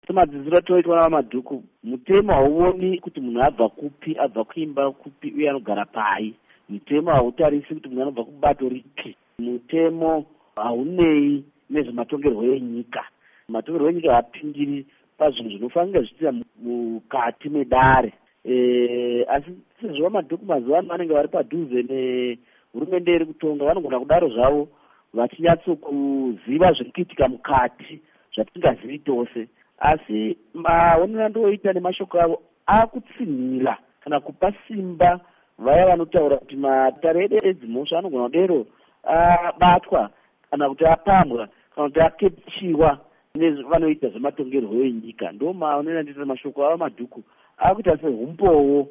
semadzidziro atoitwa navamadhuku, mutemo hauoni kuti munhu abva kupi, abva kuimba kupi uye anogara pai. Mutemo hautarisi kuti munhu anobva kubato ripi. Mutemo haunei nezvematongerwo enyika. Matongerwo enyika hapindiri pazvinhu zvinofanira zvichiita mukati medare. Asi sezvo vamadhuku mazuva ano vanenge vari padhuze nehurumende iri kutonga, vanogona kudaro zvavo vachinyatsokuziva zviri kuitika mukati zvatingazivi tose. Asi maonero andoita nemashoko avo akutsinhira kana kupa simba vaya vanotaura kuti matare edu edzimhosva anogona kudero abatwa kana kuti apambwa kana kuti akepchiwa nevanoita zvematongerwo enyika. Ndo maonero andoita mashoko avo madhuku akuita sehumbowo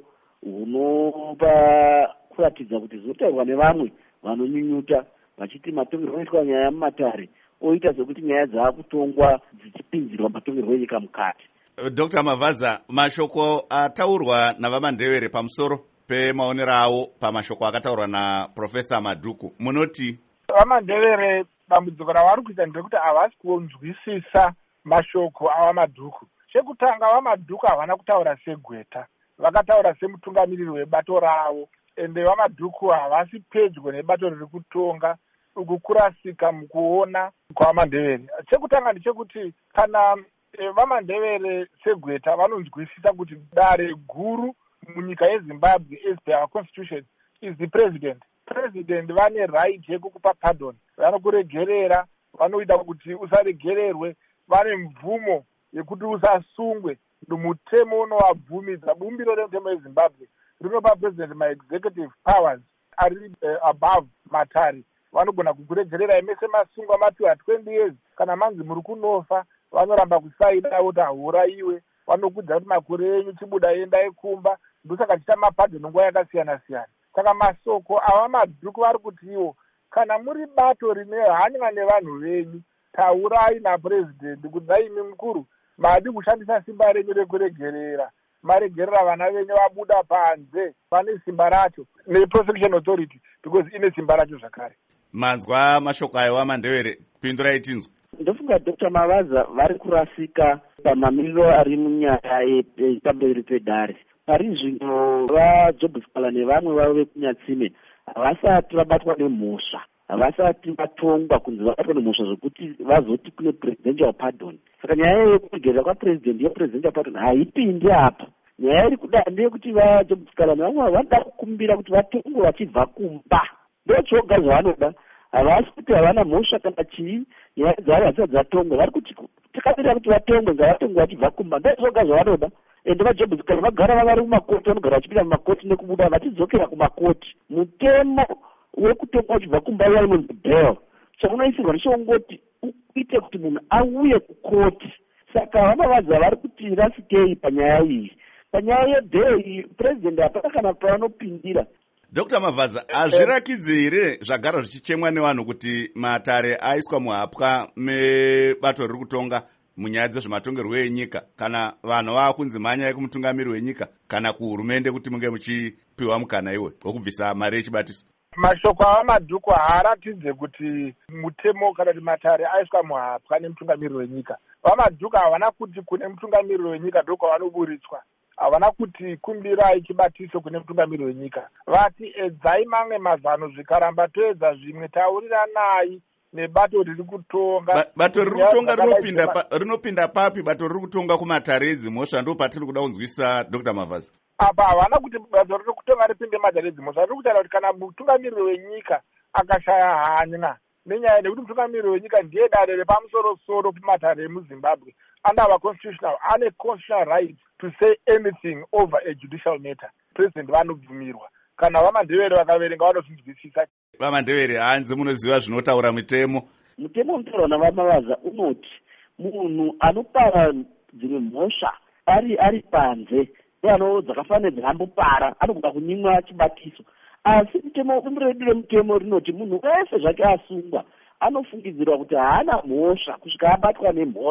hunopa kuratidza kuti zvotaurwa nevamwe vanonyunyuta vachiti matongerwo anoitwa nyaya mumatare oita sekuti nyaya dzaakutongwa dzichipinzirwa matongerwo enyika mukati. Dr. Mavhaza, mashoko ataurwa navamandevere pamusoro pemaonero avo pamashoko akataurwa naProfesa Madhuku, munoti? Vamandevere dambudziko ravari kuita ndekuti havasi kunzwisisa mashoko avamadhuku. Chekutanga vamadhuku havana kutaura segweta, vakataura semutungamiriri webato ravo, ende vamadhuku havasi pedyo nebato riri kutonga uku kurasika mukuona kwavamandevere. Chekutanga ndechekuti kana vamandevere segweta vanonzwisisa kuti dare guru munyika yeZimbabwe as per our constitution is the president. President vane right yekukupa pardon, vanokuregerera, vanoita kuti usaregererwe, vane mvumo yekuti usasungwe. Mutemo unovabvumidza, bumbiro remutemo yeZimbabwe rinopa president ma-executive powers ari above matare. Vanogona kukuregerera emese masungwa mapiwa 20 years, kana manzi muri kunofa vanoramba kusaida kuti haurayiwe, vanokudza kuti makore enyu chibuda endai kumba, ndosaka chita mapadhoni nguva yakasiyana siyana. Saka masoko avamadhuku vari kutiwo kana muri bato rine hanya nevanhu venyu, taurai napurezidendi kuti daimi mukuru madi kushandisa simba renyu rekuregerera, maregerera vana venyu vabuda panze, vane simba racho neprosecution authority because ine simba racho zvakare. Manzwa mashoko ayo vamandevere, pindurai tinzwa. Ndofunga Dr. Mavhaza vari kurasika pamamiriro ari munyaya yepamberi pedare. Pari zvino vaJob Sikala nevamwe vavo vekunyatsime havasati vabatwa nemhosva, havasati vatongwa kunzi vabatwa nemhosva zvokuti vazoti kune presidential pardon. Saka nyaya yekuregerera kwapresident yepresidential pardon haipindi apa. Nyaya iri kuda ndeyekuti vaJob Sikala nevamwe vanoda kukumbira kuti vatongwe vachibva kumba. Ndochoga zvavanoda, havasi kuti havana mhosva kana chii, nyaya dzavo hadzisati dzatongwa. Vari kuti takamirira kuti vatongwe, ngavatongwe vachibva kumba. Ndochoga zvavanoda. Ende vaJob Sikala vagara vari mumakoti, vanogara vachipinda mumakoti nekubuda vachidzokera kumakoti. Mutemo wekutongwa vachibva kumba uya unonzi bail, chamunoisirwa ndechongoti uite kuti munhu auye kukoti. Saka vamavadza vari kuti rasikei panyaya iyi. Panyaya yebail president hapana kana pavanopindira. Dr. Mavhaza, hazvirakidzi here zvagara zvichichemwa nevanhu kuti matare aiswa muhapwa mebato riri kutonga munyaya dzezvematongerwo enyika, kana vanhu vakunzi mhanyai kumutungamiri wenyika kana kuhurumende kuti munge muchipiwa mukana iwe wokubvisa mari yechibatiso? Mashoko avamadhuku haaratidze kuti mutemo kana kuti matare aiswa muhapwa nemutungamiriri wenyika. Vamadhuku havana kuti kune mutungamiriri wenyika ndokwavanoburitswa, havana kuti kumbirai chibatiso kune mutungamiriri wenyika. Vati edzai mamwe mazano zvikaramba toedza zvimwe tauriranai nebato riri kutonga. Bato riri kutonga rinopinda papi? Bato riri kutonga kumatare edzimhosva ndo patiri kuda kunzwisa Dr. Mavhaza. Apa havana kuti bato riri kutonga ripinde matare edzimhosva. Riri kutaura kuti kana mutungamiriri wenyika akashaya hanya nenyaya nekuti mutungamiriri wenyika ndiye dare repamusoro-soro pamatare emuZimbabwe, under constitutional, ane constitutional right to say anything over a judicial matter. President vanobvumirwa. Kana vamandevere vakaverenga vanozvinzwisisa. Vamandevere hanzi munoziva zvinotaura mutemo. Mutemo unotaurwa navamavadza unoti munhu anopara dzimwe mhosva ari panze dzakafanira dzakambopara anogona kunyimwa chibatiso. Asi mutemo redu remutemo rinoti munhu wese zvake asungwa anofungidzirwa kuti haana mhosva kusvika abatwa nemhosva.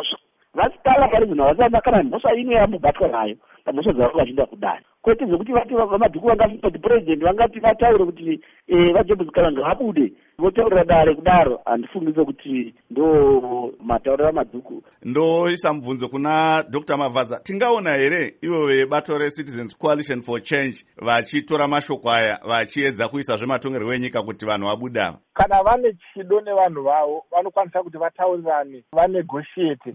vasitala parizvino havasana kana mhosva ino yambobatwa nayo pamhosva dzavo vachienda kudare kwete zvekuti vati vamadhuku vangati purezidendi vangati vataure kuti vajobs kalanga vabude votaurira dare kudaro handifungise kuti ndo matauriro amadhuku. ndoisa mubvunzo kuna Dr. Mavhadza, tingaona here ivo vebato reCitizens Coalition for Change vachitora mashoko aya vachiedza kuisa zvematongerwo enyika kuti vanhu vabuda? Kana vane chido nevanhu vavo vanokwanisa kuti vataurirane vanegotiate